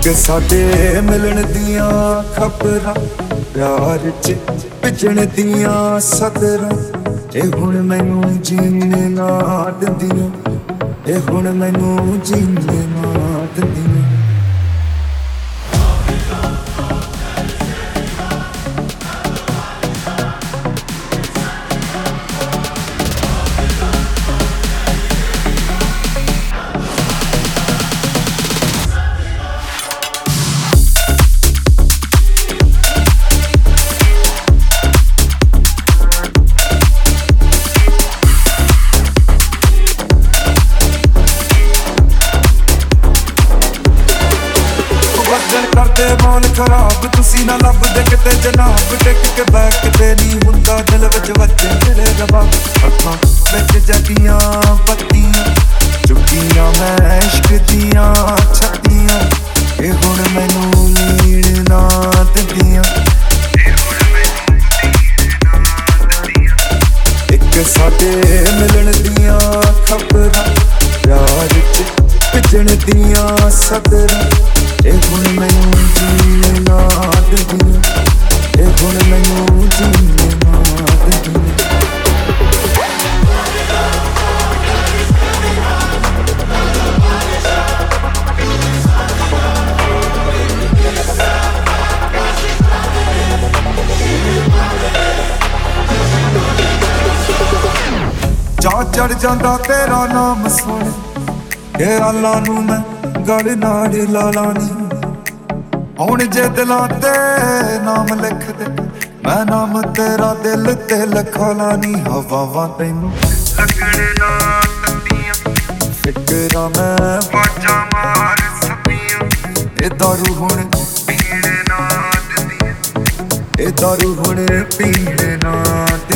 ਇੱਕ ਸਾਡੇ ਮਿਲਣ ਦੀਆਂ ਖਬਰਾਂ, ਪਿਆਰ ਚ ਭਿੱਜਣ ਦੀਆਂ ਸਤਰਾਂ। ਇਹ ਹੁਣ ਮੈਨੂੰ ਜੀਣ ਨਾ ਦਿੰਦੀਆਂ, ਇਹ ਹੁਣ ਮੈਨੂੰ ਜੀਣ ਨਾ ਦਿੰਦੀਆਂ। ਕਰਦੇ ਮੌਲ ਖਰਾਬ, ਤੁਸੀਂ ਨਾ ਲੱਭਦੇ ਕਿਤੇ ਜਨਾਬ। ਟਿਕ ਕੇ ਬੈਕ ਕਿਤੇ ਨਹੀਂ ਹੁੰਦਾ, ਦਿਲ ਵਿੱਚ ਵੱਜੇ ਤੇਰੇ ਜਵਾਬ। ਅੱਖਾਂ ਵਿੱਚ ਜਗੀਆਂ ਬੱਤੀਆਂ, ਚੁੱਕੀਆਂ ਮੈਂ ਇਸ਼ਕ ਦੀਆਂ ਛੱਤੀਆਂ। ਇਹ ਹੁਣ ਮੈਨੂੰ ਲੀਣ ਨਾ ਦਿੰਦੀਆਂ, ਇੱਕ ਸਾਡੇ ਮਿਲਣ ਦੀਆਂ ਖਬਰਾਂ, ਪਿਆਰ ਚ ਭਿੱਜਣ ਦੀਆਂ ਸਤਰਾਂ। ਇਹ ਹੁਣ ਮੈਨੂੰ ਜੀਣ ਨਾ ਦਿੰਦੀਆਂ, ਇਹ ਹੁਣ ਮੈਨੂੰ ਜੀਣ ਨਾ ਦਿੰਦੀਆਂ। ਜਾ ਚੜ ਜਾਂਦਾ ਤੇਰਾ ਨਾਮ ਸੁਣ ਕੇ, ਆਲਾਂ ਨੂੰ ਮੈਂ ਗਲ ਨਾਲ ਲਾ ਲਾਣੀ। ਹੁਣ ਜੇ ਦਿਲਾਂ ਤੇ ਨਾਮ ਲਿਖ ਦੇ, ਮੈਂ ਨਾਮ ਤੇਰਾ ਦਿਲ ਤੇ ਲਿਖਾ ਲਾਣੀ। ਹਵਾਵਾਂ ਤੈਨੂੰ ਲੱਗਣ ਨਾ ਦਿੰਦੀਆਂ, ਫਿਕਰਾਂ ਮੈਂ ਵਾਜਾਂ ਮਾਰ ਸਕੀਆਂ। ਇਹ ਦਾਰੂ ਹੁਣ ਪੀਣ ਨਾ ਦਿੰਦੀਆਂ, ਇਹ ਦਾਰੂ ਹੁਣ ਪੀਣ ਨਾ ਦਿੰਦੀਆਂ।